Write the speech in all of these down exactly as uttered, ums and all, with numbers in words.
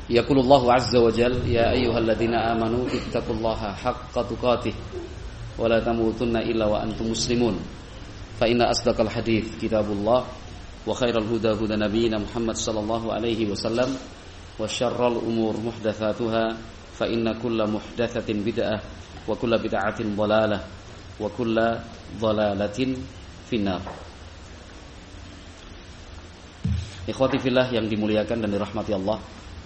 Yaqulullahu azza wa jalla ya ayyuhalladzina amanu ittaqullaha haqqa tuqatih wa la tamutunna illa wa antum muslimun. Fa inna asdaqal hadits kitabullah wa khairal huda huda nabiyyina Muhammad sallallahu alaihi wasallam wa syarrul umur muhdatsatuha fa inna kulla muhdatsatin bid'ah wa kulla bid'atin dhalalah wa kulla dhalalatin finnar. Ikhwati fillah yang dimuliakan dan dirahmati Allah,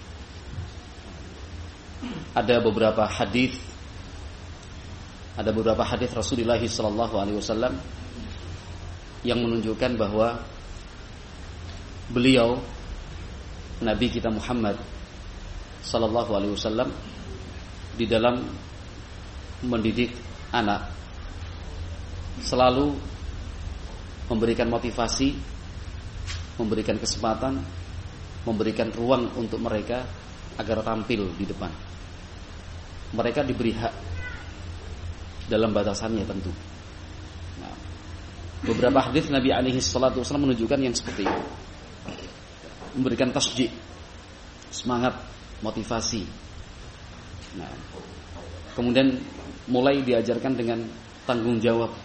ada beberapa hadis ada beberapa hadis Rasulullah sallallahu alaihi wasallam yang menunjukkan bahwa beliau Nabi kita Muhammad sallallahu alaihi wasallam di dalam mendidik anak selalu memberikan motivasi, memberikan kesempatan, memberikan ruang untuk mereka agar tampil di depan. Mereka diberi hak dalam batasannya tentu. Nah, beberapa hadis Nabi alaihi salatu wasallam menunjukkan yang seperti itu. Memberikan tasjid, semangat, motivasi. Nah, kemudian mulai diajarkan dengan tanggung jawab,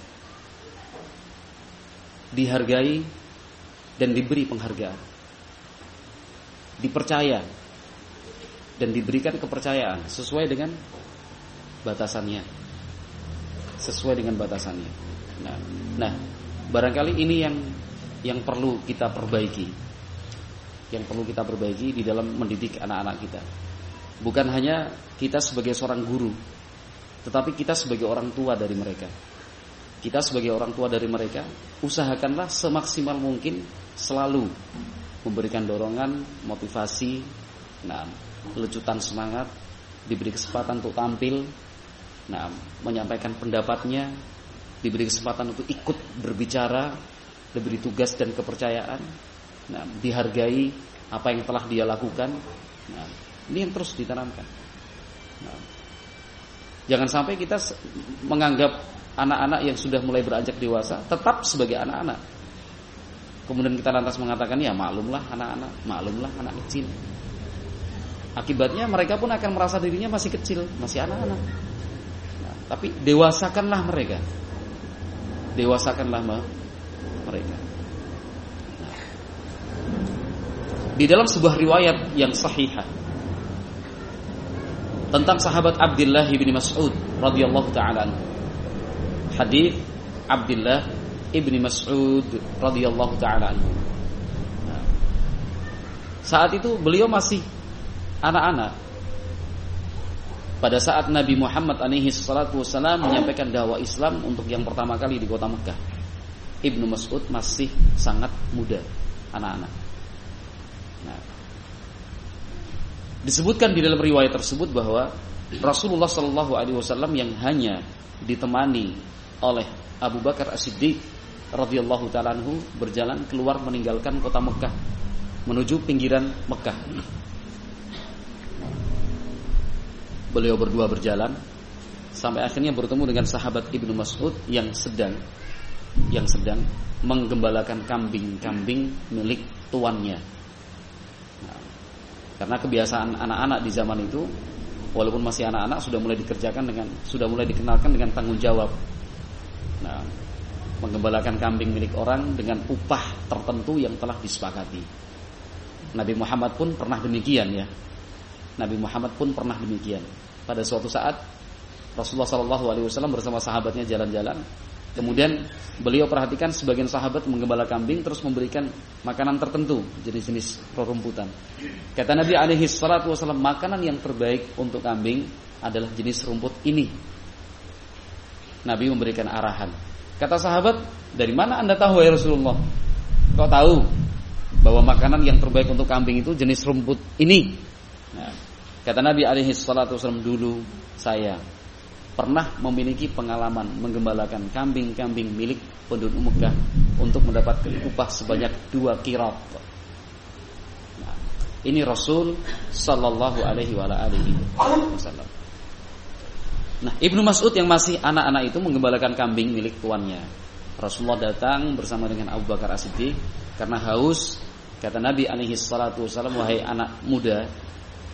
dihargai dan diberi penghargaan, dipercaya dan diberikan kepercayaan sesuai dengan batasannya, sesuai dengan batasannya. Nah, nah, barangkali ini yang yang perlu kita perbaiki, yang perlu kita perbaiki di dalam mendidik anak-anak kita. Bukan hanya kita sebagai seorang guru, tetapi kita sebagai orang tua dari mereka. Kita sebagai orang tua dari mereka, usahakanlah semaksimal mungkin selalu memberikan dorongan, motivasi, nah, lecutan semangat, diberi kesempatan untuk tampil, nah, menyampaikan pendapatnya, diberi kesempatan untuk ikut berbicara, diberi tugas dan kepercayaan, nah, dihargai apa yang telah dia lakukan. Nah, ini yang terus ditanamkan. Nah, jangan sampai kita menganggap anak-anak yang sudah mulai beranjak dewasa tetap sebagai anak-anak. Kemudian kita lantas mengatakan, ya maklumlah anak-anak, maklumlah anak kecil. Akibatnya mereka pun akan merasa dirinya masih kecil, masih anak-anak. Nah, tapi dewasakanlah mereka, dewasakanlah mereka. Nah, di dalam sebuah riwayat yang sahihah tentang sahabat Abdullah bin Mas'ud radhiyallahu ta'ala anhu, hadis Abdullah ibni Mas'ud radhiyallahu ta'ala anhu. Nah, saat itu beliau masih anak-anak. Pada saat Nabi Muhammad alaihi salatu wasallam menyampaikan dakwah Islam untuk yang pertama kali di kota Mekah, Ibnu Mas'ud masih sangat muda, anak-anak. Nah, disebutkan di dalam riwayat tersebut bahwa Rasulullah sallallahu alaihi wasallam yang hanya ditemani oleh Abu Bakar As-Siddiq radhiyallahu ta'ala anhu berjalan keluar meninggalkan kota Mekah menuju pinggiran Mekah. Beliau berdua berjalan sampai akhirnya bertemu dengan sahabat Ibnu Mas'ud yang sedang yang sedang menggembalakan kambing-kambing milik tuannya. Nah, karena kebiasaan anak-anak di zaman itu, walaupun masih anak-anak, sudah mulai dikerjakan dengan sudah mulai dikenalkan dengan tanggung jawab. Nah, menggembalakan kambing milik orang dengan upah tertentu yang telah disepakati. Nabi Muhammad pun pernah demikian ya. Nabi Muhammad pun pernah demikian. Pada suatu saat Rasulullah sallallahu alaihi wasallam bersama sahabatnya jalan-jalan. Kemudian beliau perhatikan sebagian sahabat menggembala kambing terus memberikan makanan tertentu, jenis-jenis rerumputan. Kata Nabi alaihi salatu wasallam, makanan yang terbaik untuk kambing adalah jenis rumput ini. Nabi memberikan arahan. Kata sahabat, dari mana anda tahu ya Rasulullah? Kau tahu bahwa makanan yang terbaik untuk kambing itu jenis rumput ini? Nah, kata Nabi alaihi salatu wasallam, dulu saya pernah memiliki pengalaman menggembalakan kambing-kambing milik penduduk Mekah untuk mendapatkan upah sebanyak dua qirat. Nah, ini Rasul sallallahu alaihi wasallam. Nah, Ibnu Mas'ud yang masih anak-anak itu menggembalakan kambing milik tuannya. Rasulullah datang bersama dengan Abu Bakar As-Siddiq karena haus. Kata Nabi alaihi salatu wasallam, wahai anak muda,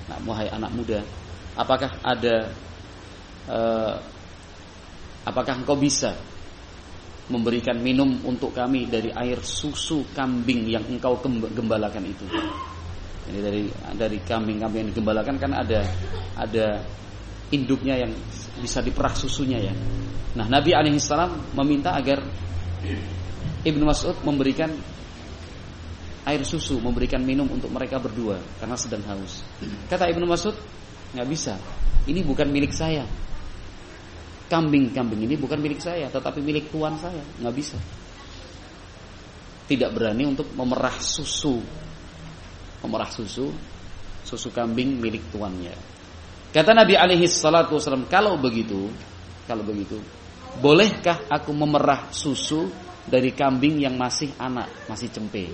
Nah, wahai anak muda, apakah ada uh, apakah engkau bisa memberikan minum untuk kami dari air susu kambing yang engkau gembalakan itu? Jadi dari dari kambing-kambing yang digembalakan kan ada ada induknya yang bisa diperah susunya ya. Nah, Nabi alaihi salam meminta agar Ibnu Mas'ud memberikan air susu, memberikan minum untuk mereka berdua karena sedang haus. Kata Ibnu Mas'ud, nggak bisa. Ini bukan milik saya. Kambing-kambing ini bukan milik saya, tetapi milik tuan saya. Nggak bisa. Tidak berani untuk memerah susu, memerah susu, susu kambing milik tuannya. Kata Nabi alaihi salatu wasallam, kalau begitu, kalau begitu, bolehkah aku memerah susu dari kambing yang masih anak, masih cempe?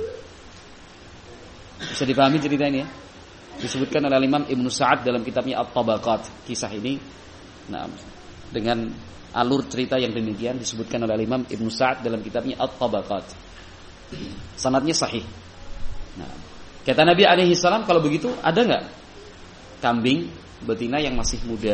Bisa dipahami cerita ini ya? Disebutkan oleh Imam Ibnu Sa'ad dalam kitabnya At-Tabaqat. Kisah ini, nah, dengan alur cerita yang demikian disebutkan oleh Imam Ibnu Sa'ad dalam kitabnya At-Tabaqat. Sanadnya sahih. Nah, kata Nabi alaihi salam, kalau begitu ada enggak kambing betina yang masih muda?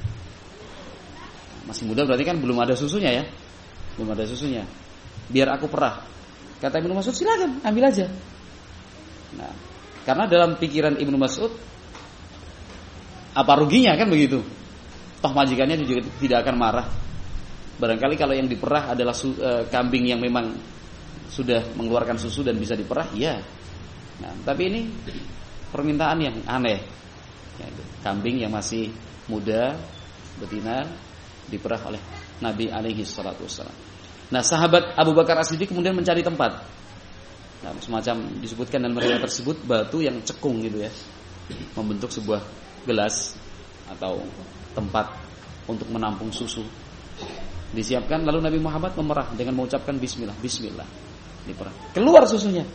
Masih muda berarti kan belum ada susunya ya. Belum ada susunya. Biar aku perah. Kata Ibnu Mas'ud, silakan ambil aja. Nah, karena dalam pikiran Ibnu Mas'ud, apa ruginya kan begitu? Toh majikannya juga tidak akan marah. Barangkali kalau yang diperah adalah su, e, kambing yang memang sudah mengeluarkan susu dan bisa diperah, ya. Nah, tapi ini permintaan yang aneh. Ya, kambing yang masih muda, betina, diperah oleh Nabi alaihi salatu wassalam. Nah, sahabat Abu Bakar As-Siddiq kemudian mencari tempat. Nah, semacam disebutkan dalam riwayat tersebut batu yang cekung gitu ya, membentuk sebuah gelas atau tempat untuk menampung susu. Disiapkan, lalu Nabi Muhammad memerah dengan mengucapkan bismillah, bismillah. Diperah. Keluar susunya.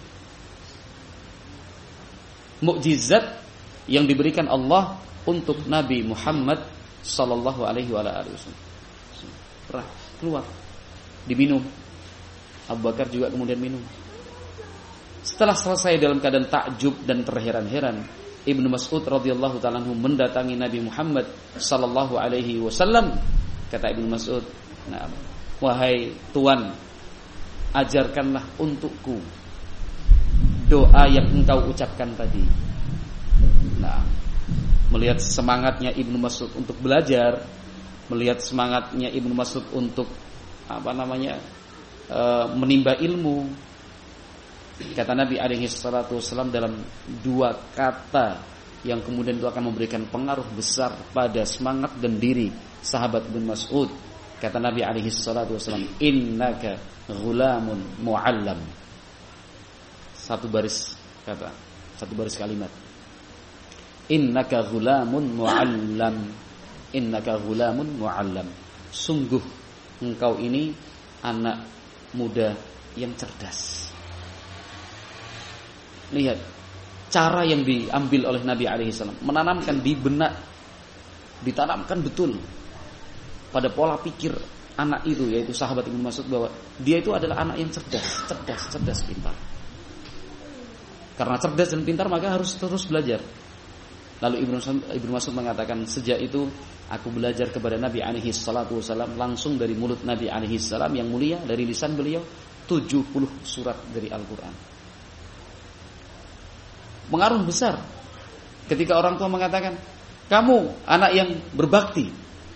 Mukjizat yang diberikan Allah untuk Nabi Muhammad sallallahu alaihi wasallam. Perah, keluar. Diminum. Abu Bakar juga kemudian minum. Setelah selesai dalam keadaan takjub dan terheran-heran, Ibnu Mas'ud radhiyallahu ta'ala anhu mendatangi Nabi Muhammad sallallahu alaihi wasallam. Kata Ibnu Mas'ud, "Nah, wahai tuan, ajarkanlah untukku doa yang engkau ucapkan tadi." Nah, melihat semangatnya Ibnu Mas'ud untuk belajar, melihat semangatnya Ibnu Mas'ud untuk apa namanya e, menimba ilmu, kata Nabi alaihi salatu wasallam dalam dua kata yang kemudian itu akan memberikan pengaruh besar pada semangat dan diri sahabat Ibnu Mas'ud. Kata Nabi alaihi salatu wasallam, "Innaka ghulamun mu'allam." Satu baris kata, satu baris kalimat. Innaka ghulamun mu'allam. Innaka ghulamun mu'allam. Sungguh engkau ini anak muda yang cerdas. Lihat cara yang diambil oleh Nabi alaihi salam, menanamkan di benak, ditanamkan betul pada pola pikir anak itu, yaitu sahabat Ibnu Mas'ud, bahwa dia itu adalah anak yang cerdas, cerdas, cerdas, pintar. Karena cerdas dan pintar maka harus terus belajar. Lalu Ibnu Mas'ud mengatakan, sejak itu aku belajar kepada Nabi alaihi salatu wasallam langsung dari mulut Nabi alaihi salam yang mulia, dari lisan beliau, tujuh puluh surat dari Al-Quran. Pengaruh besar ketika orang tua mengatakan, kamu anak yang berbakti,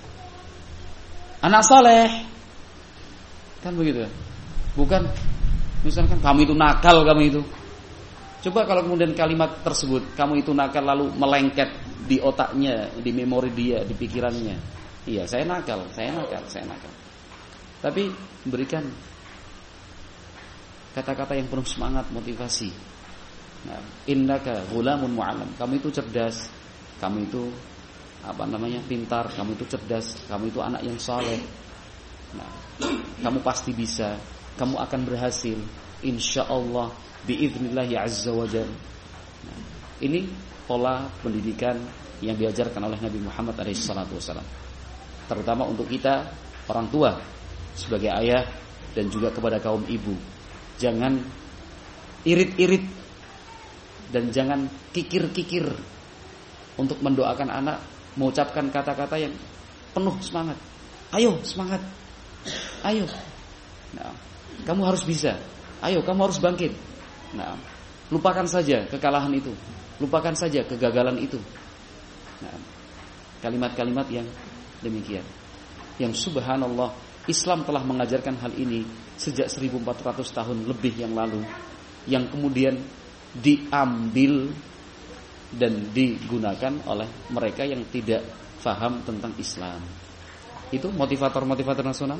anak saleh, kan begitu. Bukan misalkan kamu itu nakal, kamu itu. Coba kalau kemudian kalimat tersebut, kamu itu nakal, lalu melengket di otaknya, di memori dia, di pikirannya. Iya, saya nakal, saya nakal, saya nakal. Tapi berikan kata-kata yang penuh semangat, motivasi. Nah, innaka ghulamun mu'allam. Kamu itu cerdas, kamu itu apa namanya? pintar, kamu itu cerdas, kamu itu anak yang saleh. Nah, kamu pasti bisa, kamu akan berhasil insyaallah biidznillahi azza wajalla. Nah, ini pola pendidikan yang diajarkan oleh Nabi Muhammad alaihi salatu wasallam. Terutama untuk kita orang tua sebagai ayah dan juga kepada kaum ibu. Jangan irit-irit dan jangan kikir-kikir untuk mendoakan anak, mengucapkan kata-kata yang penuh semangat. Ayo, semangat. Ayo. Nah, kamu harus bisa. Ayo, kamu harus bangkit. Nah, lupakan saja kekalahan itu. Lupakan saja kegagalan itu. Nah, kalimat-kalimat yang demikian. Yang subhanallah, Islam telah mengajarkan hal ini sejak seribu empat ratus tahun lebih yang lalu, yang kemudian diambil dan digunakan oleh mereka yang tidak faham tentang Islam. Itu motivator-motivator nasional,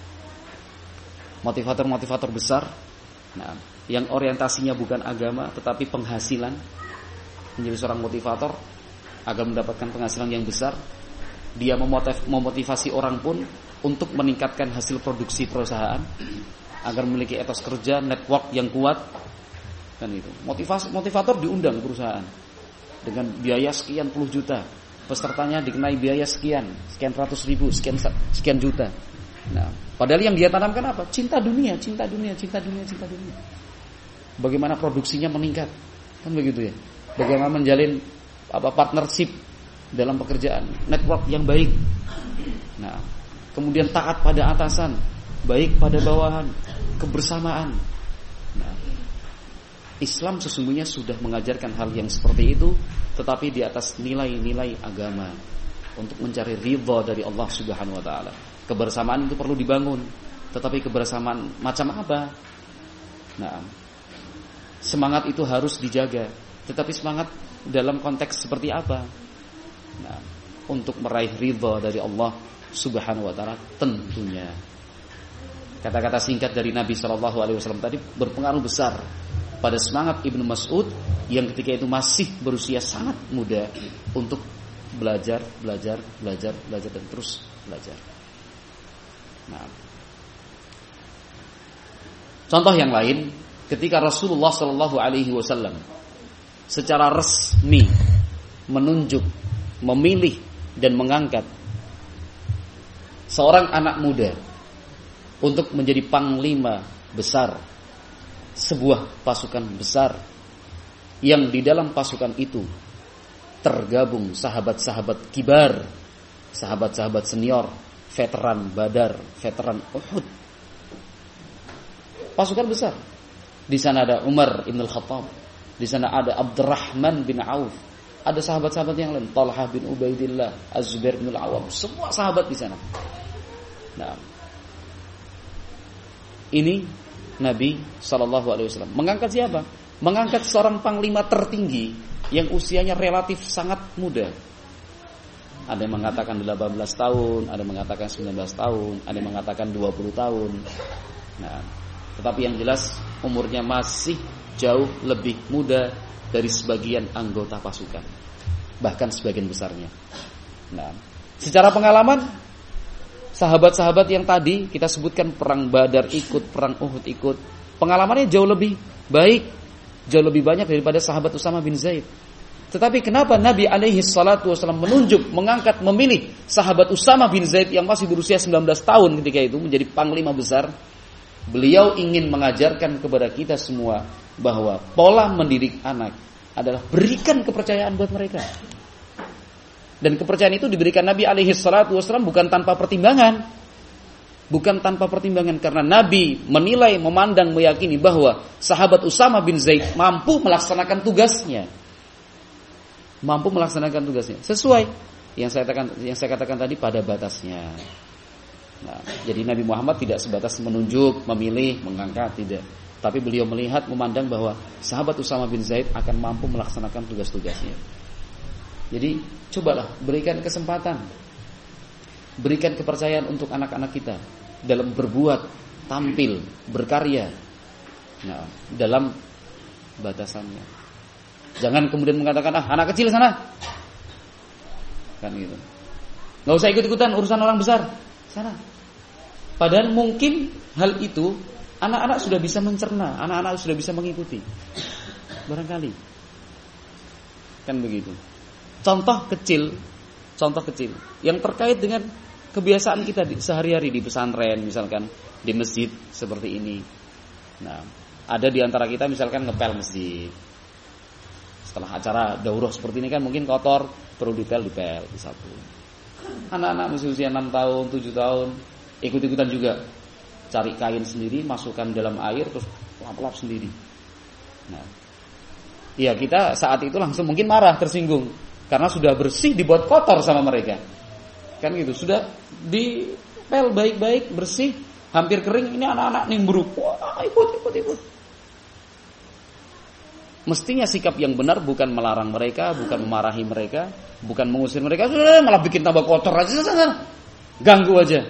motivator-motivator besar, nah, yang orientasinya bukan agama tetapi penghasilan, menjadi seorang motivator agar mendapatkan penghasilan yang besar. Dia memotiv- memotivasi orang pun untuk meningkatkan hasil produksi perusahaan agar memiliki etos kerja, network yang kuat, kan itu. Motivasi motivator diundang perusahaan dengan biaya sekian puluh juta, pesertanya dikenai biaya sekian, sekian ratus ribu, sekian sekian juta. Nah, padahal yang dia tanamkan apa? Cinta dunia, cinta dunia, cinta dunia, cinta dunia. Bagaimana produksinya meningkat, kan begitu ya? Bagaimana menjalin apa partnership dalam pekerjaan, network yang baik. Nah, kemudian taat pada atasan, baik pada bawahan, kebersamaan. Nah, Islam sesungguhnya sudah mengajarkan hal yang seperti itu, tetapi di atas nilai-nilai agama untuk mencari ridha dari Allah Subhanahu wa taala. Kebersamaan itu perlu dibangun, tetapi kebersamaan macam apa? Nah, semangat itu harus dijaga, tetapi semangat dalam konteks seperti apa? Nah, untuk meraih ridha dari Allah Subhanahu wa taala tentunya. Kata-kata singkat dari Nabi sallallahu alaihi wasallam tadi berpengaruh besar pada semangat Ibnu Mas'ud yang ketika itu masih berusia sangat muda untuk belajar, belajar, belajar, belajar dan terus belajar. Nah, contoh yang lain, ketika Rasulullah sallallahu alaihi wasallam secara resmi menunjuk, memilih dan mengangkat seorang anak muda untuk menjadi panglima besar sebuah pasukan besar, yang di dalam pasukan itu tergabung sahabat-sahabat kibar, sahabat-sahabat senior, veteran Badar, veteran Uhud. Pasukan besar. Di sana ada Umar Ibn Al-Khattab, di sana ada Abdurrahman bin Auf, ada sahabat-sahabat yang lain, Talha bin Ubaidillah, Az-Zubair bin Al-Awwam, semua sahabat di sana. Nah, ini Nabi sallallahu alaihi wasallam mengangkat siapa? Mengangkat seorang panglima tertinggi yang usianya relatif sangat muda. Ada yang mengatakan delapan belas tahun, ada yang mengatakan sembilan belas tahun, ada yang mengatakan dua puluh tahun. Nah, tetapi yang jelas umurnya masih jauh lebih muda dari sebagian anggota pasukan, bahkan sebagian besarnya. Nah, secara pengalaman, sahabat-sahabat yang tadi kita sebutkan perang Badar ikut, perang Uhud ikut, pengalamannya jauh lebih baik, jauh lebih banyak daripada sahabat Usama bin Zaid. Tetapi kenapa Nabi alaihi salatu wasallam menunjuk, mengangkat, memilih sahabat Usama bin Zaid yang masih berusia sembilan belas tahun ketika itu menjadi panglima besar? Beliau ingin mengajarkan kepada kita semua bahwa pola mendidik anak adalah berikan kepercayaan buat mereka. Dan kepercayaan itu diberikan Nabi alaihi salatu wasallam bukan tanpa pertimbangan. Bukan tanpa pertimbangan, karena Nabi menilai, memandang, meyakini bahwa sahabat Usama bin Zaid mampu melaksanakan tugasnya. Mampu melaksanakan tugasnya sesuai yang saya katakan, yang saya katakan tadi pada batasnya. Nah, jadi Nabi Muhammad tidak sebatas menunjuk, memilih, mengangkat, tidak. Tapi beliau melihat, memandang bahwa sahabat Usama bin Zaid akan mampu melaksanakan tugas-tugasnya. Jadi cobalah berikan kesempatan, berikan kepercayaan untuk anak-anak kita dalam berbuat, tampil, berkarya. Nah, dalam batasannya. Jangan kemudian mengatakan, ah anak kecil sana, kan gitu. Gak usah ikut-ikutan urusan orang besar sana. Padahal mungkin hal itu anak-anak sudah bisa mencerna, anak-anak sudah bisa mengikuti. Barangkali, kan begitu. Contoh kecil, contoh kecil yang terkait dengan kebiasaan kita di, sehari-hari di pesantren, misalkan di masjid seperti ini. Nah, ada di antara kita misalkan ngepel masjid. Setelah acara daurah seperti ini kan mungkin kotor, perlu dipel-dipel, disapu. Anak-anak masih usia enam tahun, tujuh tahun, ikut-ikutan juga. Cari kain sendiri, masukkan dalam air, terus lap-lap sendiri. Nah, iya kita saat itu langsung mungkin marah, tersinggung. Karena sudah bersih dibuat kotor sama mereka. Kan gitu, sudah dipel baik-baik, bersih, hampir kering. Ini anak-anak nimbruk, wah ikut, ikut, ikut. Mestinya sikap yang benar bukan melarang mereka, bukan memarahi mereka, bukan mengusir mereka, malah bikin tambah kotor aja, ganggu aja.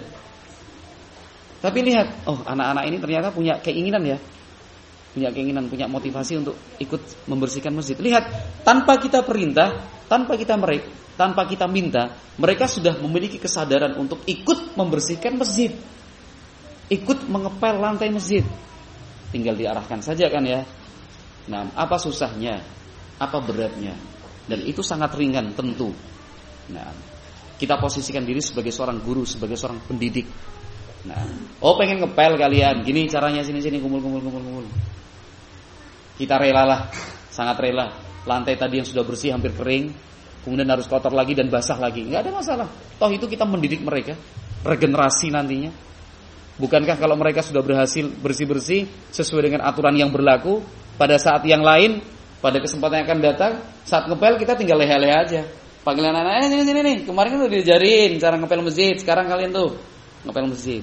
Tapi lihat, oh anak-anak ini ternyata punya keinginan ya, punya keinginan, punya motivasi untuk ikut membersihkan masjid. Lihat, tanpa kita perintah, tanpa kita mereka, tanpa kita minta, mereka sudah memiliki kesadaran untuk ikut membersihkan masjid, ikut mengepel lantai masjid. Tinggal diarahkan saja kan ya. Nah, apa susahnya? Apa beratnya? Dan itu sangat ringan tentu. Nah, kita posisikan diri sebagai seorang guru, sebagai seorang pendidik. Nah, oh pengen ngepel kalian, gini caranya, sini-sini kumpul kumpul kumpul kumpul. Kita rela lah, sangat rela. Lantai tadi yang sudah bersih hampir kering, kemudian harus kotor lagi dan basah lagi. Enggak ada masalah. Toh itu kita mendidik mereka, regenerasi nantinya. Bukankah kalau mereka sudah berhasil bersih-bersih sesuai dengan aturan yang berlaku, pada saat yang lain, pada kesempatan yang akan datang, saat ngepel kita tinggal leha-leha aja. Panggilan anak-anak, sini sini nih, kemarin kan udah diajarin cara ngepel masjid, sekarang kalian tuh ngepel masjid.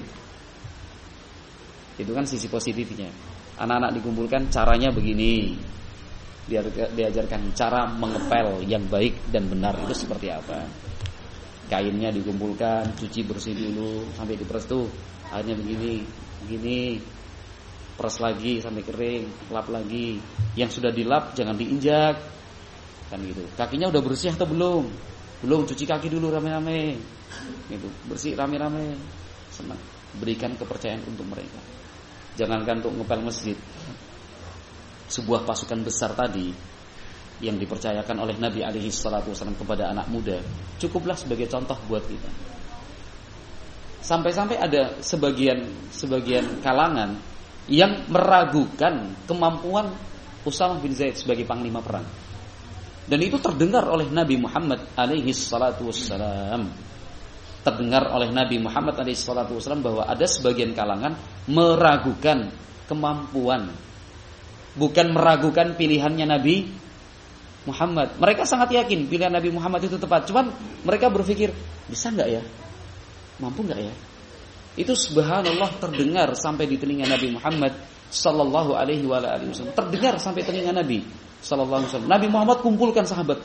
Itu kan sisi positifnya. Anak-anak dikumpulkan, caranya begini. Diajarkan cara mengepel yang baik dan benar itu seperti apa. Kainnya dikumpulkan, cuci bersih dulu sampai diperes tuh. Akhirnya begini, begini. Peras lagi sampai kering, lap lagi. Yang sudah dilap jangan diinjak. Kan gitu. Kakinya udah bersih atau belum? Belum, cuci kaki dulu rame-rame. Gitu, bersih rame-rame. Senang. Berikan kepercayaan untuk mereka. Jangankan untuk ngepel masjid. Sebuah pasukan besar tadi yang dipercayakan oleh Nabi alaihi salatu wasallam kepada anak muda, cukuplah sebagai contoh buat kita. Sampai-sampai ada sebagian sebagian kalangan yang meragukan kemampuan Usamah bin Zaid sebagai panglima perang. Dan itu terdengar oleh Nabi Muhammad alaihi salatu wassalam. Terdengar oleh Nabi Muhammad alaihi salatu wassalam bahwa ada sebagian kalangan meragukan kemampuan, bukan meragukan pilihannya Nabi Muhammad. Mereka sangat yakin pilihan Nabi Muhammad itu tepat. Cuman mereka berpikir, bisa enggak ya? Mampu enggak ya? Itu subhanallah terdengar sampai di telinga Nabi Muhammad sallallahu alaihi wasallam. Terdengar sampai telinga Nabi sallallahu alaihi wasallam. Nabi Muhammad kumpulkan sahabat.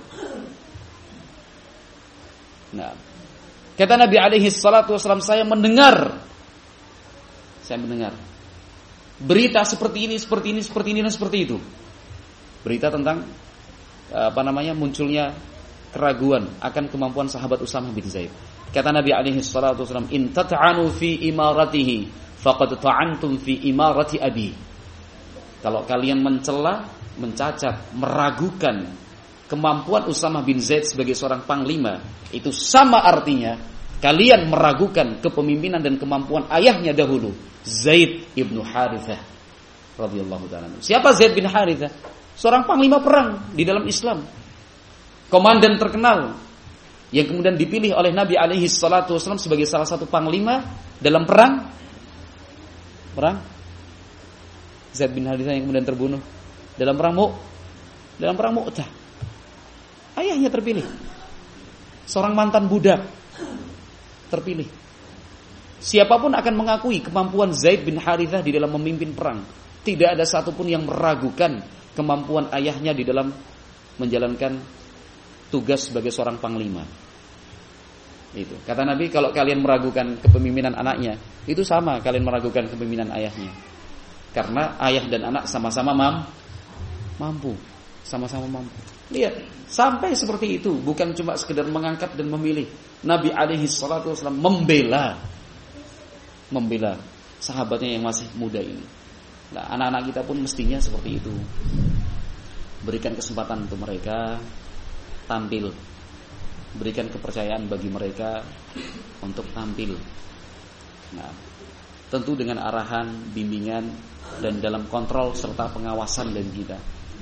Nah, kata Nabi alaihi salatu wasallam, saya mendengar saya mendengar berita seperti ini, seperti ini, seperti ini dan seperti itu. Berita tentang apa namanya munculnya keraguan akan kemampuan sahabat Usamah bin Zaid. Kata Nabi alaihi salatu wasallam, in tat'anu fi imaratihi faqad ta'antum fi imarati abi. Kalau kalian mencela, mencacat, meragukan kemampuan Usamah bin Zaid sebagai seorang panglima, itu sama artinya kalian meragukan kepemimpinan dan kemampuan ayahnya dahulu, Zaid ibnu Harithah radhiyallahu ta'ala. Siapa Zaid bin Harithah? Seorang panglima perang di dalam Islam, komandan terkenal yang kemudian dipilih oleh Nabi alaihi salatu wasallam sebagai salah satu panglima dalam perang perang Zaid bin Harithah yang kemudian terbunuh dalam perang Mu dalam perang Mu'tah. Ayahnya terpilih, seorang mantan budak terpilih. Siapapun akan mengakui kemampuan Zaid bin Harithah di dalam memimpin perang. Tidak ada satupun yang meragukan kemampuan ayahnya di dalam menjalankan tugas sebagai seorang panglima. Itu. Kata Nabi, kalau kalian meragukan kepemimpinan anaknya, itu sama kalian meragukan kepemimpinan ayahnya. Karena ayah dan anak sama-sama mam, mampu, sama-sama mampu. Lihat, sampai seperti itu, bukan cuma sekedar mengangkat dan memilih. Nabi alaihi salatu wasallam membela membela sahabatnya yang masih muda ini. Nah, anak-anak kita pun mestinya seperti itu. Berikan kesempatan untuk mereka tampil, berikan kepercayaan bagi mereka untuk tampil. Nah, tentu dengan arahan, bimbingan dan dalam kontrol serta pengawasan dari kita.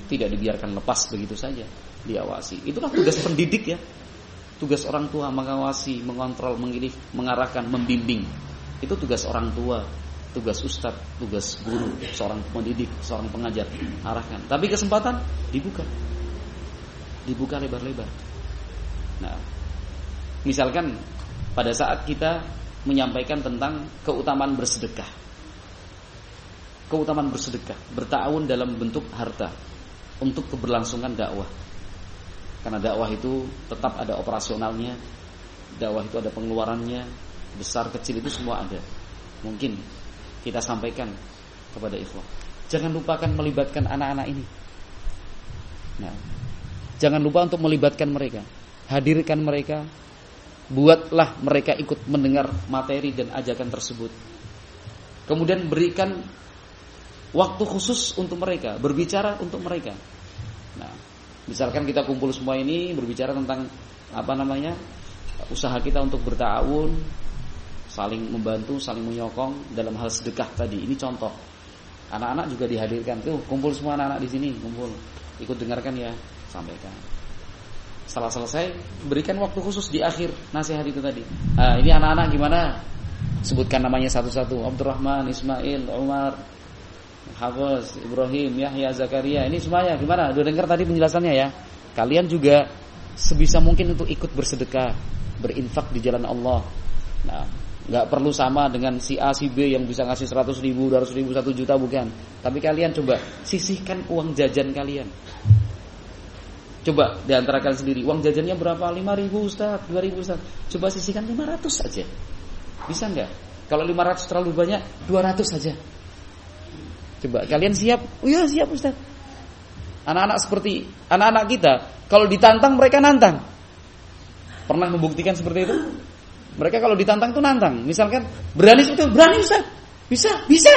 tidak dibiarkan lepas begitu saja, diawasi. Itulah tugas pendidik ya. Tugas orang tua mengawasi, mengontrol, mengilik, mengarahkan, membimbing. Itu tugas orang tua, tugas ustadz, tugas guru, seorang pendidik, seorang pengajar, arahkan. Tapi kesempatan dibuka. Dibuka lebar-lebar. Nah, misalkan pada saat kita menyampaikan tentang keutamaan bersedekah. Keutamaan bersedekah, berta'awun dalam bentuk harta untuk keberlangsungan dakwah. Karena dakwah itu tetap ada operasionalnya, dakwah itu ada pengeluarannya, besar kecil itu semua ada. Mungkin kita sampaikan kepada ikhwah, jangan lupakan melibatkan anak-anak ini. Nah, jangan lupa untuk melibatkan mereka, hadirkan mereka, buatlah mereka ikut mendengar materi dan ajakan tersebut. Kemudian berikan waktu khusus untuk mereka, berbicara untuk mereka. Nah, misalkan kita kumpul semua ini berbicara tentang apa namanya, usaha kita untuk berta'awun, saling membantu, saling menyokong dalam hal sedekah tadi. Ini contoh. Anak-anak juga dihadirkan. Tuh, kumpul semua anak-anak di sini, kumpul. Ikut dengarkan ya, sampaikan. Setelah selesai, berikan waktu khusus di akhir nasihat itu tadi. Ah, ini anak-anak gimana? Sebutkan namanya satu-satu. Abdurrahman, Ismail, Umar, Hafiz, Ibrahim, Yahya, Zakaria. Ini semuanya gimana? Udah dengar tadi penjelasannya ya. Kalian juga sebisa mungkin untuk ikut bersedekah, berinfak di jalan Allah. Nah, nggak perlu sama dengan si A, si B yang bisa ngasih seratus ribu, dua ratus ribu, satu juta, bukan. Tapi kalian coba sisihkan uang jajan kalian. Coba di antara kalian sendiri, uang jajannya berapa? lima ribu Ustaz, dua ribu Ustaz. Coba sisihkan lima ratus saja. Bisa nggak? Kalau lima ratus terlalu banyak, dua ratus saja. Coba kalian siap? Oh iya siap Ustaz. Anak-anak seperti anak-anak kita, kalau ditantang mereka nantang. Pernah membuktikan seperti itu? Mereka kalau ditantang itu nantang. Misalkan berani seperti itu, berani Ustaz. Bisa, bisa.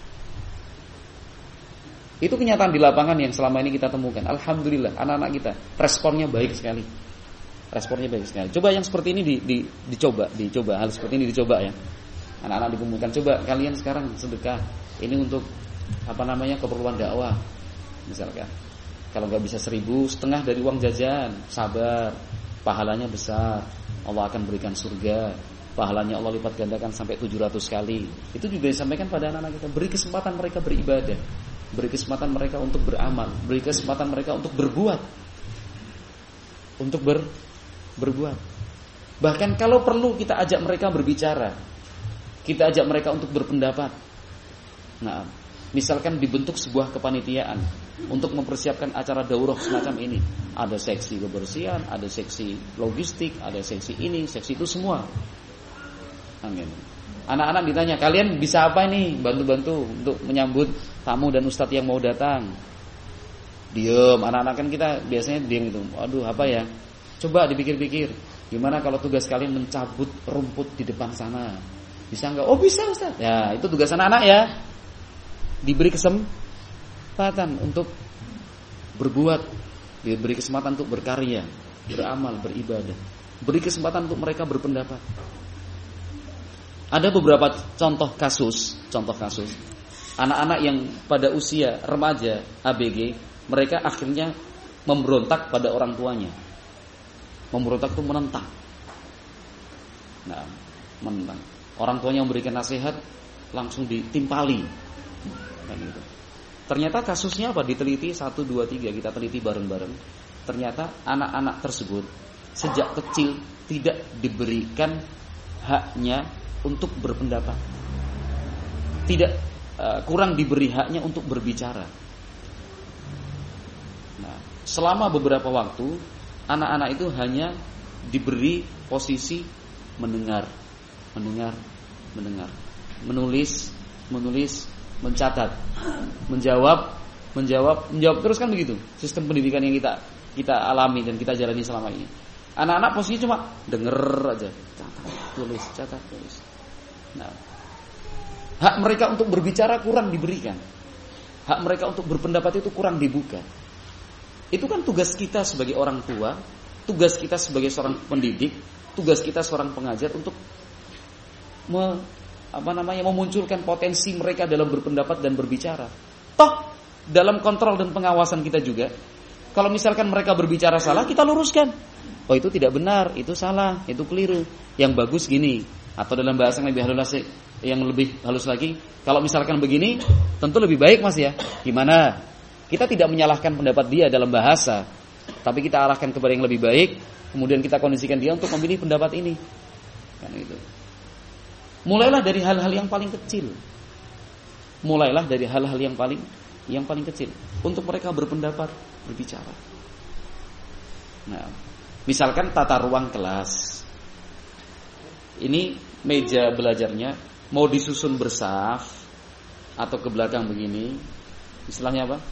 Itu kenyataan di lapangan yang selama ini kita temukan. Alhamdulillah, anak-anak kita responnya baik sekali. Responnya baik sekali. Coba yang seperti ini di, di, dicoba, dicoba hal seperti ini dicoba ya. Anak-anak dikumpulkan. Coba kalian sekarang sedekah. Ini untuk apa namanya, keperluan dakwah. Misalkan, kalau nggak bisa seribu, setengah dari uang jajan. Sabar, pahalanya besar. Allah akan berikan surga. Pahalanya Allah lipat gandakan sampai tujuh ratus kali. Itu juga disampaikan pada anak-anak kita. Beri kesempatan mereka beribadah. Beri kesempatan mereka untuk beramal, beri kesempatan mereka untuk berbuat, untuk ber, berbuat. Bahkan kalau perlu kita ajak mereka berbicara, kita ajak mereka untuk berpendapat. Nah, misalkan dibentuk sebuah kepanitiaan untuk mempersiapkan acara daurah semacam ini. Ada seksi kebersihan, ada seksi logistik, ada seksi ini, seksi itu semua. Amin. Anak-anak ditanya, kalian bisa apa nih bantu-bantu untuk menyambut tamu dan ustadz yang mau datang? Diem, anak-anak kan kita biasanya diem itu. Aduh, apa ya? Coba dipikir-pikir. Gimana kalau tugas kalian mencabut rumput di depan sana? Bisa enggak? Oh bisa Ustaz. Ya, itu tugas anak-anak ya. Diberi kesempatan untuk berbuat, diberi kesempatan untuk berkarya, beramal, beribadah. Beri kesempatan untuk mereka berpendapat. Ada beberapa contoh kasus, contoh kasus anak-anak yang pada usia remaja A B G, mereka akhirnya memberontak pada orang tuanya. Memberontak itu menentang. Nah, menentang. Orang tuanya memberikan nasihat, langsung ditimpali. Nah, gitu. Ternyata kasusnya apa? Diteliti satu, dua, tiga, kita teliti bareng-bareng. Ternyata anak-anak tersebut sejak kecil tidak diberikan haknya untuk berpendapat. Tidak uh, kurang diberi haknya untuk berbicara. Nah, selama beberapa waktu anak-anak itu hanya diberi posisi mendengar, mendengar, mendengar, menulis, menulis, mencatat, menjawab, menjawab, menjawab terus kan begitu. Sistem pendidikan yang kita kita alami dan kita jalani selama ini. Anak-anak posisinya cuma denger aja, catat, tulis, catat, tulis. Nah, hak mereka untuk berbicara kurang diberikan. Hak mereka untuk berpendapat itu kurang dibuka. Itu kan tugas kita sebagai orang tua, tugas kita sebagai seorang pendidik, tugas kita seorang pengajar untuk me, apa namanya memunculkan potensi mereka dalam berpendapat dan berbicara. Toh dalam kontrol dan pengawasan kita juga. Kalau misalkan mereka berbicara salah, kita luruskan. Oh itu tidak benar, itu salah, itu keliru. Yang bagus gini. Atau dalam bahasa yang lebih halus, yang lebih halus lagi, kalau misalkan begini, tentu lebih baik mas ya. Gimana? Kita tidak menyalahkan pendapat dia dalam bahasa, tapi kita arahkan kepada yang lebih baik. Kemudian kita kondisikan dia untuk memilih pendapat ini. Kan itu. Mulailah dari hal-hal yang paling kecil. Mulailah dari hal-hal yang paling yang paling kecil untuk mereka berpendapat, berbicara. Nah, misalkan tata ruang kelas. Ini meja belajarnya mau disusun bersaf atau ke belakang begini. Istilahnya apa?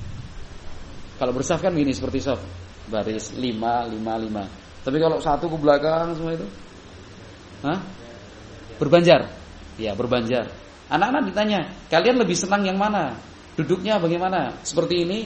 Kalau bersaf kan begini seperti soft, baris lima lima lima. Tapi kalau satu ke belakang semua itu, hah? Berbanjar. Ya, berbanjar. Anak-anak ditanya, kalian lebih senang yang mana? Duduknya bagaimana? Seperti ini.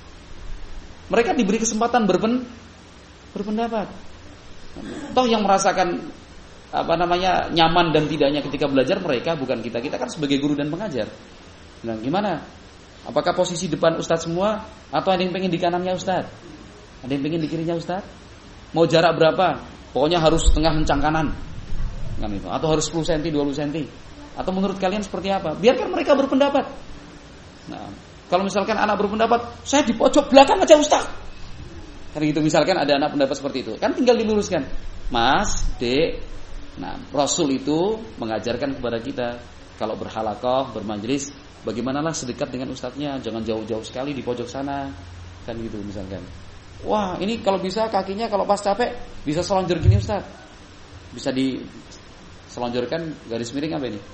Mereka diberi kesempatan berpen, berpendapat. Toh yang merasakan apa namanya nyaman dan tidaknya ketika belajar mereka, bukan kita. Kita kan sebagai guru dan pengajar. Nah, gimana? Apakah posisi depan Ustadz semua atau ada yang pengen di kanannya Ustadz? Ada yang pengen di kirinya Ustadz? Mau jarak berapa? Pokoknya harus tengah mencang kanan. Kan itu. Atau harus sepuluh sentimeter, dua puluh sentimeter. Atau menurut kalian seperti apa? Biarkan mereka berpendapat. Nah, kalau misalkan anak berpendapat, saya di pojok belakang aja Ustaz. Kan gitu, misalkan ada anak pendapat seperti itu, kan tinggal diluruskan. Mas, Dek. Nah, Rasul itu mengajarkan kepada kita kalau berhalaqah, bermajlis, bagaimanalah sedekat dengan ustadznya, jangan jauh-jauh sekali di pojok sana. Kan gitu misalkan. Wah, ini kalau bisa kakinya kalau pas capek bisa selonjor gini Ustaz. Bisa di selonjorkan garis miring apa ini?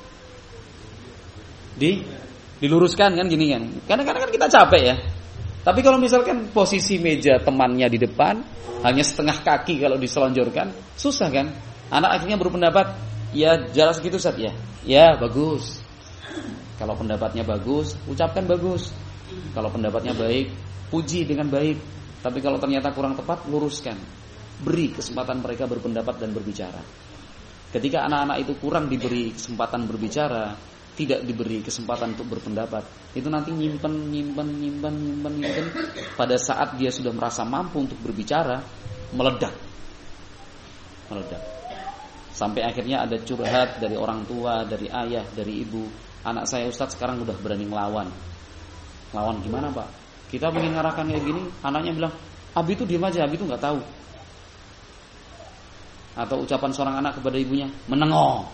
Di diluruskan kan gini kan. Kadang-kadang kan kita capek ya. Tapi kalau misalkan posisi meja temannya di depan, hanya setengah kaki kalau diselonjorkan, susah kan? Anak akhirnya berpendapat, ya jarak segitu Ustaz ya. Ya, bagus. Kalau pendapatnya bagus, ucapkan bagus. Kalau pendapatnya baik, puji dengan baik. Tapi kalau ternyata kurang tepat, luruskan. Beri kesempatan mereka berpendapat dan berbicara. Ketika anak-anak itu kurang diberi kesempatan berbicara, tidak diberi kesempatan untuk berpendapat, itu nanti nyimpen, nyimpen, nyimpen, nyimpen, nyimpen. Pada saat dia sudah merasa mampu untuk berbicara, meledak. Meledak. Sampai akhirnya ada curhat dari orang tua, dari ayah, dari ibu. Anak saya Ustadz sekarang udah berani ngelawan. Ngelawan gimana Pak? Kita ingin ngarahkan kayak gini, anaknya bilang, Abi itu diam aja, Abi itu gak tahu. Atau ucapan seorang anak kepada ibunya, menengok.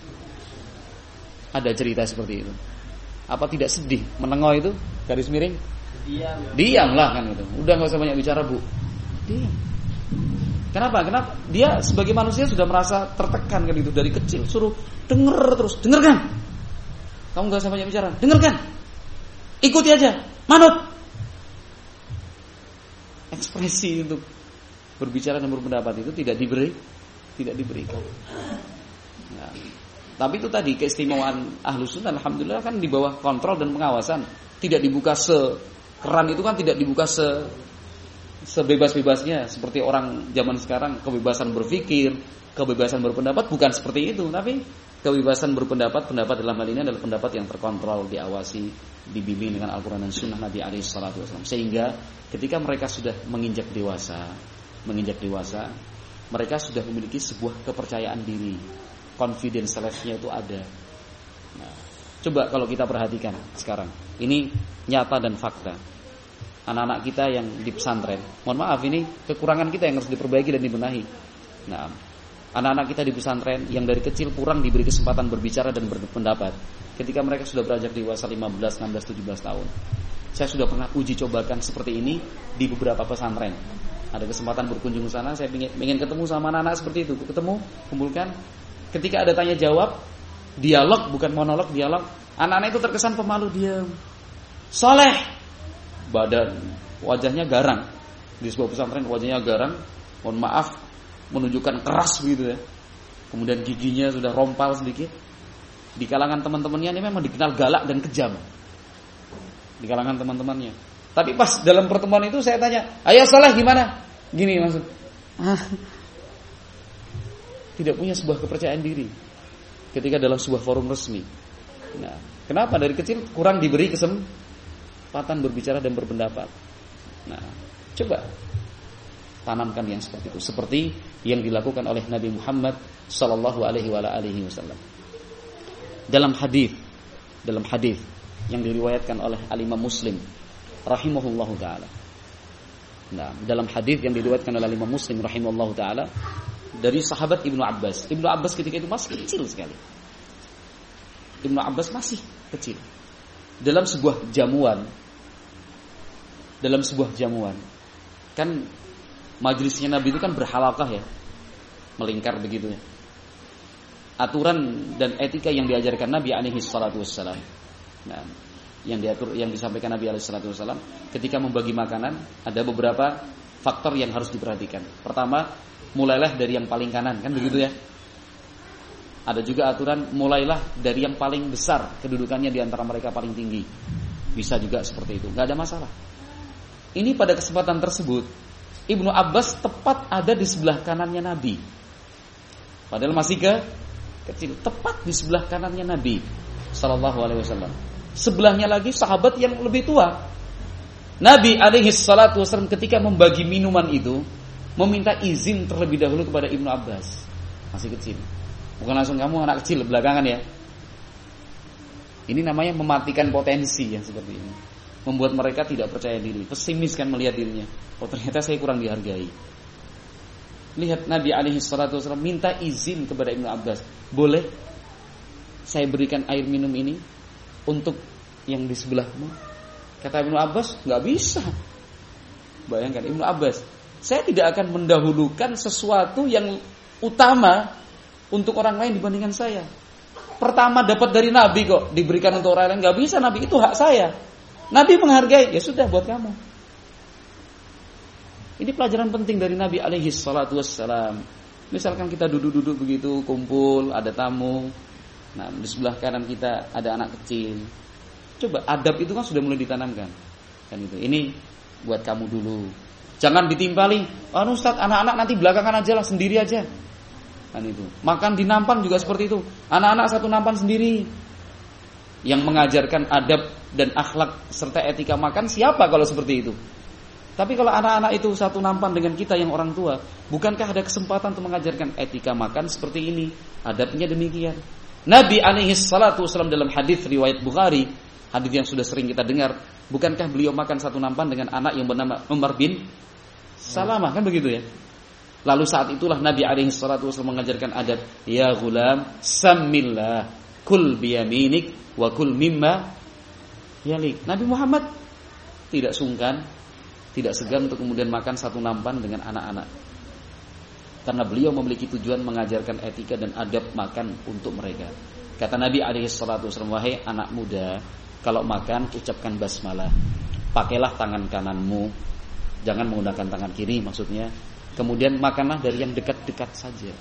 Ada cerita seperti itu. Apa tidak sedih? Menengok itu garis miring? Diam. Diamlah kan itu. Udah gak usah banyak bicara Bu. Diam. Kenapa? Kenapa? Dia sebagai manusia sudah merasa tertekan kan itu dari kecil. Suruh denger terus, dengarkan. Kamu gak usah banyak bicara, dengarkan. Ikuti aja, manut. Ekspresi untuk berbicara dan berpendapat itu tidak diberi, tidak diberikan. Nah, tapi itu tadi keistimewaan Ahlus Sunnah, alhamdulillah kan di bawah kontrol dan pengawasan. Tidak dibuka sekeran itu kan, tidak dibuka se sebebas-bebasnya seperti orang zaman sekarang. Kebebasan berpikir, kebebasan berpendapat bukan seperti itu, tapi kebebasan berpendapat, pendapat dalam hal ini adalah pendapat yang terkontrol, diawasi, dibimbing dengan Al-Quran dan Sunnah Nabi alaihi salatu wasallam. Sehingga ketika mereka sudah menginjak dewasa, menginjak dewasa, mereka sudah memiliki sebuah kepercayaan diri, confidence level-nya itu ada. Nah, coba kalau kita perhatikan sekarang, ini nyata dan fakta. Anak-anak kita yang di pesantren, mohon maaf ini kekurangan kita yang harus diperbaiki dan dibenahi. Nah, anak-anak kita di pesantren yang dari kecil kurang diberi kesempatan berbicara dan berpendapat. Ketika mereka sudah beranjak dewasa lima belas, enam belas, tujuh belas tahun. Saya sudah pernah uji cobakan seperti ini di beberapa pesantren. Ada kesempatan berkunjung ke sana, saya ingin, ingin ketemu sama anak-anak seperti itu. Ketemu, kumpulkan. Ketika ada tanya jawab, dialog bukan monolog, dialog. Anak-anak itu terkesan pemalu, diam. Soleh. Badan, wajahnya garang. Di sebuah pesantren wajahnya garang. Mohon maaf, menunjukkan keras begitu ya. Kemudian giginya sudah rompal sedikit. Di kalangan teman-temannya ini memang dikenal galak dan kejam. Di kalangan teman-temannya. Tapi pas dalam pertemuan itu saya tanya, ayo Saleh gimana? Gini maksud. Ah, tidak punya sebuah kepercayaan diri ketika dalam sebuah forum resmi. Nah, kenapa dari kecil kurang diberi kesem, kesempatan berbicara dan berpendapat. Nah, coba tanamkan yang seperti itu, seperti yang dilakukan oleh Nabi Muhammad sallallahu alaihi wasallam. Dalam hadis, dalam hadis yang diriwayatkan oleh Al-Imam Muslim rahimahullahu taala. Nah, dalam hadis yang diriwayatkan oleh Imam Muslim rahimahullahu taala dari sahabat Ibnu Abbas. Ibnu Abbas ketika itu masih kecil sekali. Ibnu Abbas masih kecil. Dalam sebuah jamuan, dalam sebuah jamuan, kan majelisnya Nabi itu kan berhalaqah ya, melingkar begitu ya. Aturan dan etika yang diajarkan Nabi alaihi salatu wassalam. Nah, yang diatur, yang disampaikan Nabi alaihi salatu wassalam ketika membagi makanan, ada beberapa faktor yang harus diperhatikan. Pertama, mulailah dari yang paling kanan, kan begitu ya. Ada juga aturan mulailah dari yang paling besar kedudukannya di antara mereka paling tinggi. Bisa juga seperti itu, enggak ada masalah. Ini pada kesempatan tersebut Ibnu Abbas tepat ada di sebelah kanannya Nabi. Padahal masih ke kecil, tepat di sebelah kanannya Nabi sallallahu alaihi wasallam. Sebelahnya lagi sahabat yang lebih tua. Nabi alaihi salatu wasallam ketika membagi minuman itu meminta izin terlebih dahulu kepada Ibnu Abbas. Masih kecil. Bukan langsung kamu anak kecil belakangan ya. Ini namanya mematikan potensi yang seperti ini. Membuat mereka tidak percaya diri, pesimis kan melihat dirinya. Oh, ternyata saya kurang dihargai. Lihat Nabi alaihi salatu wasallam minta izin kepada Ibnu Abbas. Boleh saya berikan air minum ini untuk yang di sebelahmu? Kata Ibnu Abbas, enggak bisa. Bayangkan Ibnu Abbas, saya tidak akan mendahulukan sesuatu yang utama untuk orang lain dibandingkan saya. Pertama dapat dari Nabi kok, diberikan untuk orang lain, enggak bisa Nabi, itu hak saya. Nabi menghargai, ya sudah buat kamu. Ini pelajaran penting dari Nabi alaihi salatu wassalam. Misalkan kita duduk-duduk begitu, kumpul, ada tamu. Nah, di sebelah kanan kita ada anak kecil. Coba adab itu kan sudah mulai ditanamkan. Kan itu. Ini buat kamu dulu. Jangan ditimpali, "Oh, Ustaz, anak-anak nanti belakangan aja lah, sendiri aja." Kan itu. Makan di nampan juga seperti itu. Anak-anak satu nampan sendiri. Yang mengajarkan adab dan akhlak serta etika makan siapa kalau seperti itu? Tapi kalau anak-anak itu satu nampan dengan kita yang orang tua, bukankah ada kesempatan untuk mengajarkan etika makan seperti ini? Adabnya demikian. Nabi alaihi salatu wasallam dalam hadis riwayat Bukhari, hadis yang sudah sering kita dengar, bukankah beliau makan satu nampan dengan anak yang bernama Umar bin Salamah, kan begitu ya? Lalu saat itulah Nabi alaihi salatu wasallam mengajarkan adab, "Ya ghulam, sammillah, kul biyaminik wa kul mimma yalik." Nabi Muhammad tidak sungkan, tidak segan untuk kemudian makan satu nampan dengan anak-anak. Karena beliau memiliki tujuan mengajarkan etika dan adab makan untuk mereka. Kata Nabi alaihi salatu wasallam, "Wahai anak muda, kalau makan ucapkan basmalah. Pakailah tangan kananmu, jangan menggunakan tangan kiri maksudnya. Kemudian makanlah dari yang dekat-dekat saja."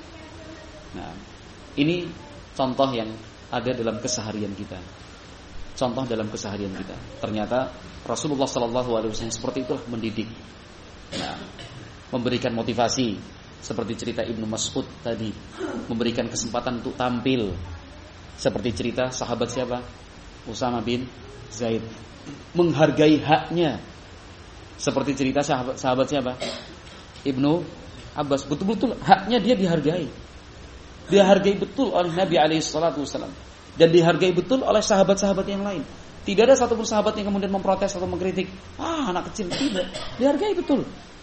Nah, ini contoh yang ada dalam keseharian kita. Contoh dalam keseharian kita. Ternyata Rasulullah sallallahu alaihi wasallam seperti itulah mendidik. Nah, memberikan motivasi seperti cerita Ibnu Mas'ud tadi, memberikan kesempatan untuk tampil. Seperti cerita sahabat siapa? Usama bin Zaid. Menghargai haknya. Seperti cerita sahabat, sahabat siapa? Ibnu Abbas. Betul-betul haknya dia dihargai. Dihargai betul oleh Nabi alaihi salatu wasallam. Dan dihargai betul oleh sahabat-sahabat yang lain. Tidak ada satupun sahabat yang kemudian memprotes atau mengkritik. Ah, anak kecil. Tidak. Dihargai betul.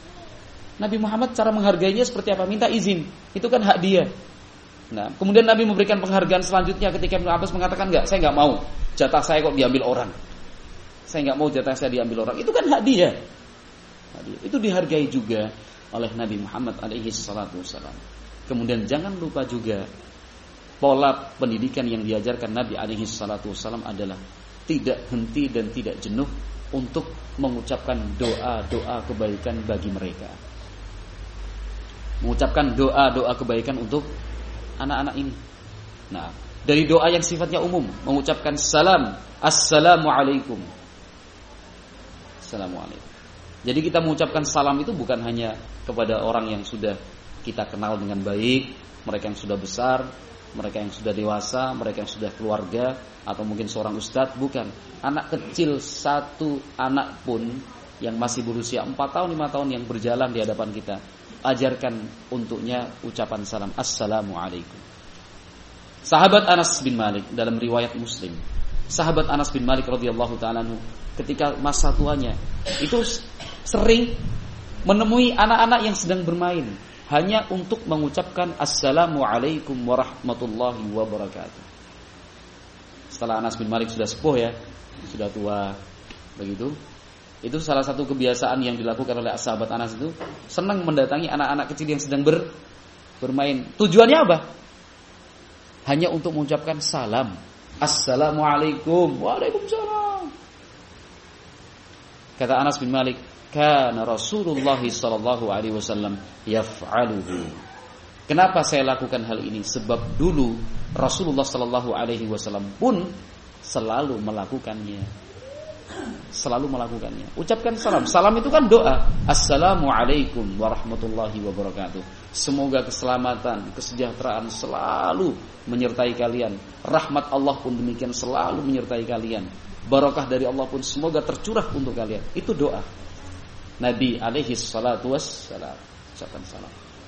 Nabi Muhammad cara menghargainya seperti apa? Minta izin. Itu kan hak dia. Nah, kemudian Nabi memberikan penghargaan selanjutnya ketika Ibnu Abbas mengatakan, "Enggak, saya enggak mau. Jatah saya kok diambil orang. Saya enggak mau jatah saya diambil orang." Itu kan hak dia. Itu dihargai juga oleh Nabi Muhammad alaihi salatu wasallam. Kemudian jangan lupa juga pola pendidikan yang diajarkan Nabi alaihi salatu wasallam adalah tidak henti dan tidak jenuh untuk mengucapkan doa-doa kebaikan bagi mereka. Mengucapkan doa-doa kebaikan untuk anak-anak ini. Nah, dari doa yang sifatnya umum, mengucapkan salam, assalamualaikum. Assalamualaikum. Jadi kita mengucapkan salam itu bukan hanya kepada orang yang sudah kita kenal dengan baik, mereka yang sudah besar, mereka yang sudah dewasa, mereka yang sudah keluarga, atau mungkin seorang ustadz, bukan. Anak kecil satu anak pun yang masih berusia empat tahun, lima tahun yang berjalan di hadapan kita, ajarkan untuknya ucapan salam, Assalamualaikum. Sahabat Anas bin Malik dalam riwayat Muslim, sahabat Anas bin Malik radhiyallahu ta'ala anhu, ketika masa tuanya itu sering menemui anak-anak yang sedang bermain, hanya untuk mengucapkan Assalamualaikum warahmatullahi wabarakatuh. Setelah Anas bin Malik sudah sepuh ya, sudah tua begitu, itu salah satu kebiasaan yang dilakukan oleh sahabat Anas itu, senang mendatangi anak-anak kecil yang sedang ber, bermain. Tujuannya apa? Hanya untuk mengucapkan salam, Assalamualaikum. Waalaikumsalam. Kata Anas bin Malik, kana Rasulullah sallallahu alaihi wasallam yaf'aluhu. Kenapa saya lakukan hal ini? Sebab dulu Rasulullah sallallahu alaihi wasallam pun selalu melakukannya. Selalu melakukannya. Ucapkan salam. Salam itu kan doa. Assalamualaikum warahmatullahi wabarakatuh. Semoga keselamatan, kesejahteraan selalu menyertai kalian. Rahmat Allah pun demikian selalu menyertai kalian. Barakah dari Allah pun semoga tercurah untuk kalian. Itu doa Nabi alaihi salatu wassalam. Ucapkan salam.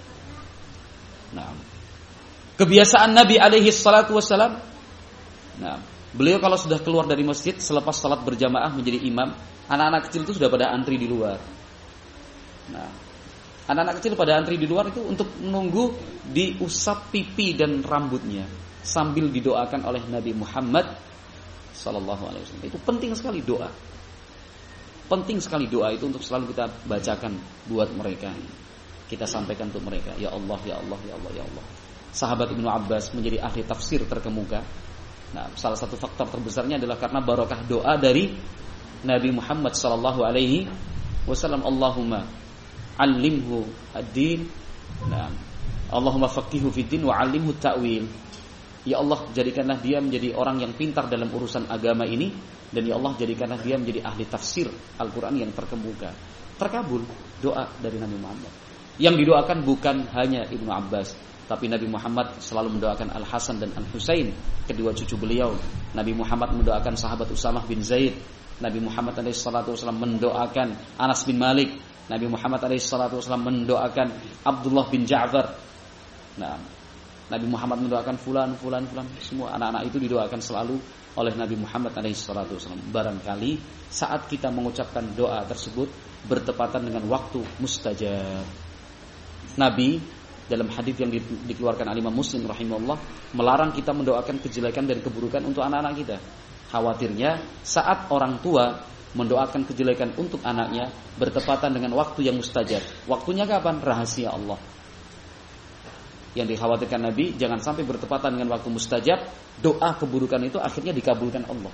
Nah, kebiasaan Nabi alaihi salatu wassalam, nah, beliau kalau sudah keluar dari masjid selepas salat berjamaah menjadi imam, anak-anak kecil itu sudah pada antri di luar. Nah, anak-anak kecil pada antri di luar itu untuk menunggu diusap pipi dan rambutnya sambil didoakan oleh Nabi Muhammad sallallahu alaihi wasallam. Itu penting sekali doa. Penting sekali doa itu untuk selalu kita bacakan buat mereka. Kita sampaikan untuk mereka. Ya Allah, ya Allah, ya Allah, ya Allah. Sahabat Ibnu Abbas menjadi ahli tafsir terkemuka. Nah, salah satu faktor terbesarnya adalah karena barokah doa dari Nabi Muhammad sallallahu alaihi wasallam. Allahumma allimhu ad-din. Nah, Allahumma faqihu fid-din wa 'allimhu ta'wil. Ya Allah, jadikanlah dia menjadi orang yang pintar dalam urusan agama ini, dan ya Allah, jadikanlah dia menjadi ahli tafsir Al-Qur'an yang terkemuka. Terkabul doa dari Nabi Muhammad. Yang didoakan bukan hanya Ibnu Abbas, tapi Nabi Muhammad selalu mendoakan Al-Hasan dan Al-Husain, kedua cucu beliau. Nabi Muhammad mendoakan sahabat Usamah bin Zaid. Nabi Muhammad alaihi salatu wasallam mendoakan Anas bin Malik. Nabi Muhammad alaihi salatu wasallam mendoakan Abdullah bin Ja'far. Nah, Nabi Muhammad mendoakan fulan, fulan, fulan. Semua anak-anak itu didoakan selalu oleh Nabi Muhammad alaihi salatu wasallam. Barangkali saat kita mengucapkan doa tersebut bertepatan dengan waktu mustajab. Nabi dalam hadis yang dikeluarkan oleh Imam Muslim rahimahullah melarang kita mendoakan kejelekan dan keburukan untuk anak-anak kita. Khawatirnya saat orang tua mendoakan kejelekan untuk anaknya bertepatan dengan waktu yang mustajab. Waktunya kapan? Rahasia Allah. Yang dikhawatirkan Nabi jangan sampai bertepatan dengan waktu mustajab, doa keburukan itu akhirnya dikabulkan Allah.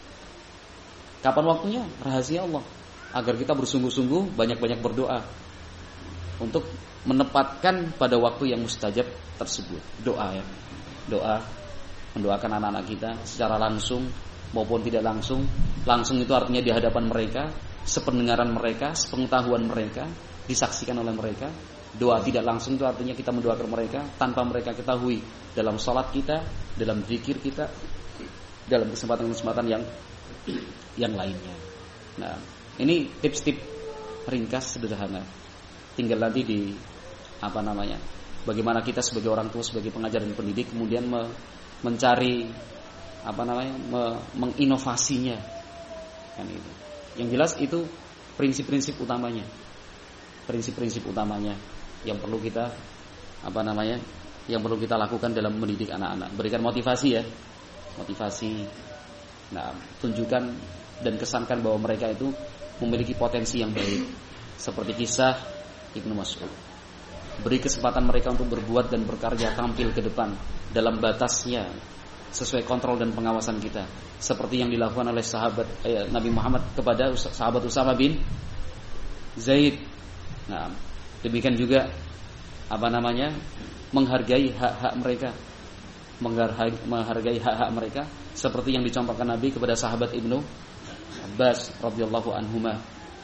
Kapan waktunya? Rahasia Allah. Agar kita bersungguh-sungguh banyak-banyak berdoa untuk menempatkan pada waktu yang mustajab tersebut. Doa ya. Doa mendoakan anak-anak kita secara langsung maupun tidak langsung. Langsung itu artinya di hadapan mereka, sependengaran mereka, sepengetahuan mereka, disaksikan oleh mereka. Doa tidak langsung itu artinya kita mendoakan mereka tanpa mereka ketahui dalam salat kita, dalam zikir kita, dalam kesempatan-kesempatan yang yang lainnya. Nah, ini tips-tips ringkas sederhana. Tinggal nanti di apa namanya? Bagaimana kita sebagai orang tua, sebagai pengajar dan pendidik kemudian me, mencari apa namanya? Me, menginovasinya. Kan itu. Yang jelas itu prinsip-prinsip utamanya. Prinsip-prinsip utamanya yang perlu kita apa namanya? Yang perlu kita lakukan dalam mendidik anak-anak. Berikan motivasi ya. Motivasi. Nah, tunjukkan dan kesankan bahwa mereka itu memiliki potensi yang baik. Seperti kisah Ibnu Mas'ud. Beri kesempatan mereka untuk berbuat dan berkarya, tampil ke depan dalam batasnya sesuai kontrol dan pengawasan kita. Seperti yang dilakukan oleh sahabat eh, Nabi Muhammad kepada sahabat Usamah bin Zaid. Nah, demikian juga apa namanya? Menghargai hak-hak mereka. Menghargai, menghargai hak-hak mereka seperti yang dicontohkan Nabi kepada sahabat Ibnu Abbas radhiyallahu anhuma.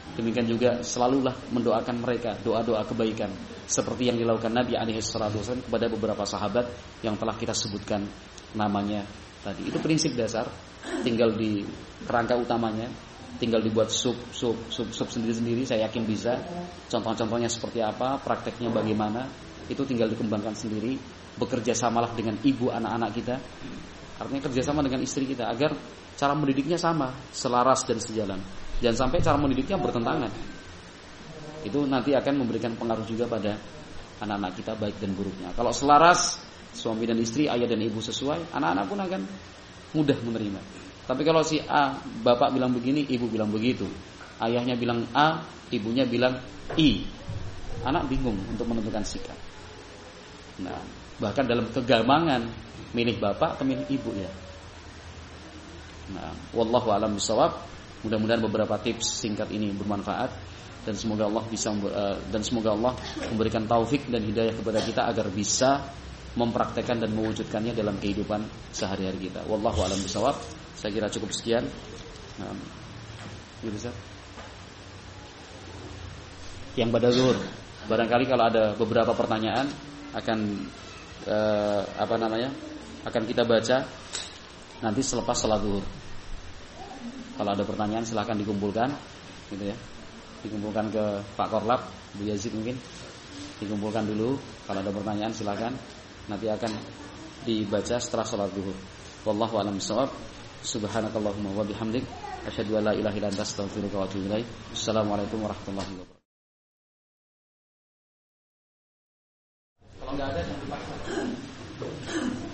Demikian juga selalulah mendoakan mereka doa-doa kebaikan seperti yang dilakukan Nabi alaihi salatu wasallam kepada beberapa sahabat yang telah kita sebutkan namanya tadi. Itu prinsip dasar, tinggal di kerangka utamanya, tinggal dibuat sub sub sub sub sendiri-sendiri. Saya yakin bisa. Contoh-contohnya seperti apa, prakteknya bagaimana, itu tinggal dikembangkan sendiri. Bekerja samalah dengan ibu anak-anak kita. Artinya kerjasama dengan istri kita agar cara mendidiknya sama, selaras dan sejalan. Jangan sampai cara mendidiknya bertentangan. Itu nanti akan memberikan pengaruh juga pada anak-anak kita baik dan buruknya. Kalau selaras, suami dan istri, ayah dan ibu sesuai, anak-anak pun akan mudah menerima. Tapi kalau si A, bapak bilang begini, ibu bilang begitu, ayahnya bilang A, ibunya bilang I, anak bingung untuk menentukan sikap. Nah, bahkan dalam kegamangan milih bapak atau milih ibu ya. Nah, wallahu a'lam bishawab. Mudah-mudahan beberapa tips singkat ini bermanfaat dan semoga Allah bisa uh, dan semoga Allah memberikan taufik dan hidayah kepada kita agar bisa mempraktekkan dan mewujudkannya dalam kehidupan sehari-hari kita. Wallahu a'lam bishawab. Saya kira cukup sekian. Nah, ya bisa. Yang pada zuhur, barangkali kalau ada beberapa pertanyaan akan uh, apa namanya? akan kita baca nanti selepas salat zuhur. Kalau ada pertanyaan silahkan dikumpulkan, gitu ya. Dikumpulkan ke Pak Korlap, Bu Yazid mungkin. Dikumpulkan dulu. Kalau ada pertanyaan silahkan. Nanti akan dibaca setelah sholat zuhur. Wallahu a'lam bishawab. Subhanakallahumma wa bihamdik, asyhadu an la ilaha illa anta, astaghfiruka wa atubu ilaik. Assalamualaikum warahmatullahi wabarakatuh. Kalau nggak ada jangan dipaksa.